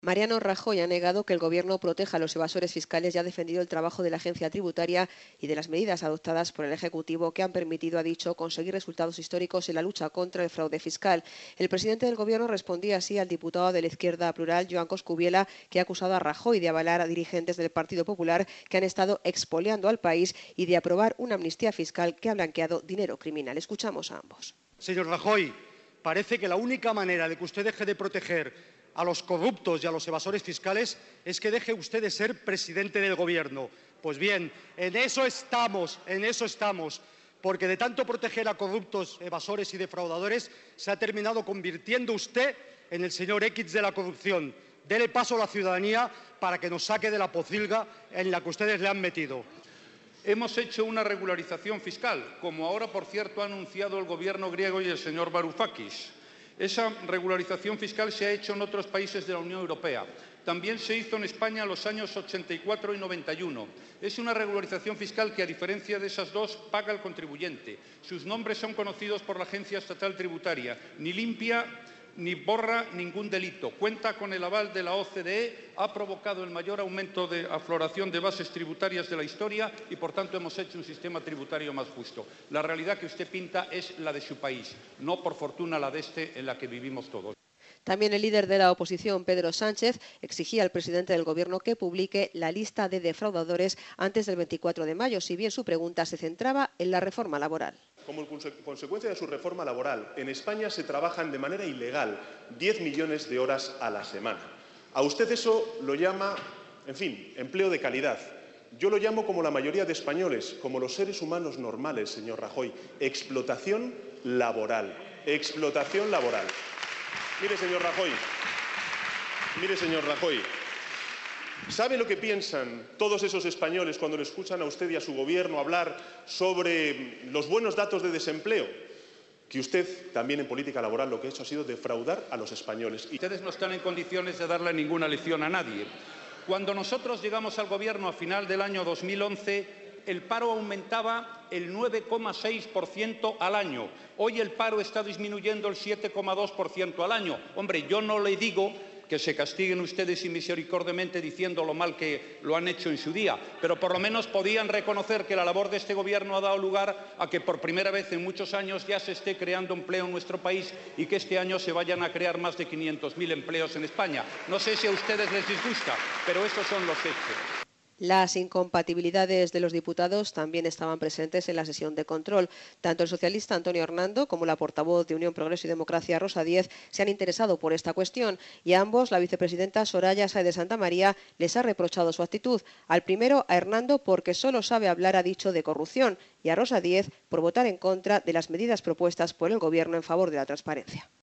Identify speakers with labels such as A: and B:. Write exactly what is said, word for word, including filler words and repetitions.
A: Mariano Rajoy ha negado que el Gobierno proteja a los evasores fiscales y ha defendido el trabajo de la agencia tributaria y de las medidas adoptadas por el Ejecutivo que han permitido, ha dicho, conseguir resultados históricos en la lucha contra el fraude fiscal. El presidente del Gobierno respondía así al diputado de la Izquierda Plural, Joan Coscubiela, que ha acusado a Rajoy de avalar a dirigentes del Partido Popular que han estado expoliando al país y de aprobar una amnistía fiscal que ha blanqueado dinero criminal. Escuchamos a ambos.
B: Señor Rajoy, parece que la única manera de que usted deje de proteger a los corruptos y a los evasores fiscales es que deje usted de ser presidente del Gobierno. Pues bien, en eso estamos, en eso estamos, porque de tanto proteger a corruptos, evasores y defraudadores se ha terminado convirtiendo usted en el señor X de la corrupción. Dele paso a la ciudadanía para que nos saque de la pocilga en la que ustedes le han metido.
C: Hemos hecho una regularización fiscal, como ahora, por cierto, ha anunciado el Gobierno griego y el señor Varoufakis. Esa regularización fiscal se ha hecho en otros países de la Unión Europea. También se hizo en España en los años ochenta y cuatro y noventa y uno. Es una regularización fiscal que, a diferencia de esas dos, paga el contribuyente. Sus nombres son conocidos por la Agencia Estatal Tributaria. Ni limpia ni borra ningún delito. Cuenta con el aval de la O C D E, ha provocado el mayor aumento de afloración de bases tributarias de la historia y, por tanto, hemos hecho un sistema tributario más justo. La realidad que usted pinta es la de su país, no, por fortuna, la de este en la que vivimos todos.
A: También el líder de la oposición, Pedro Sánchez, exigía al presidente del Gobierno que publique la lista de defraudadores antes del veinticuatro de mayo, si bien su pregunta se centraba en la reforma laboral.
D: Como consecuencia de su reforma laboral, en España se trabajan de manera ilegal diez millones de horas a la semana. A usted eso lo llama, en fin, empleo de calidad. Yo lo llamo, como la mayoría de españoles, como los seres humanos normales, señor Rajoy, explotación laboral. Explotación laboral. Mire, señor Rajoy, mire, señor Rajoy, ¿sabe lo que piensan todos esos españoles cuando le escuchan a usted y a su Gobierno hablar sobre los buenos datos de desempleo? Que usted, también en política laboral, lo que ha hecho ha sido defraudar a los españoles.
C: Y ustedes no están en condiciones de darle ninguna lección a nadie. Cuando nosotros llegamos al Gobierno a final del año dos mil once, el paro aumentaba el nueve coma seis por ciento al año. Hoy el paro está disminuyendo el siete coma dos por ciento al año. Hombre, yo no le digo que se castiguen ustedes inmisericordiamente diciendo lo mal que lo han hecho en su día, pero por lo menos podían reconocer que la labor de este Gobierno ha dado lugar a que por primera vez en muchos años ya se esté creando empleo en nuestro país y que este año se vayan a crear más de quinientos mil empleos en España. No sé si a ustedes les disgusta, pero esos son los hechos.
A: Las incompatibilidades de los diputados también estaban presentes en la sesión de control. Tanto el socialista Antonio Hernando como la portavoz de Unión Progreso y Democracia, Rosa Díez, se han interesado por esta cuestión y a ambos la vicepresidenta Soraya Sáez de Santamaría les ha reprochado su actitud. Al primero, a Hernando, porque solo sabe hablar, ha dicho, de corrupción, y a Rosa Díez por votar en contra de las medidas propuestas por el Gobierno en favor de la transparencia.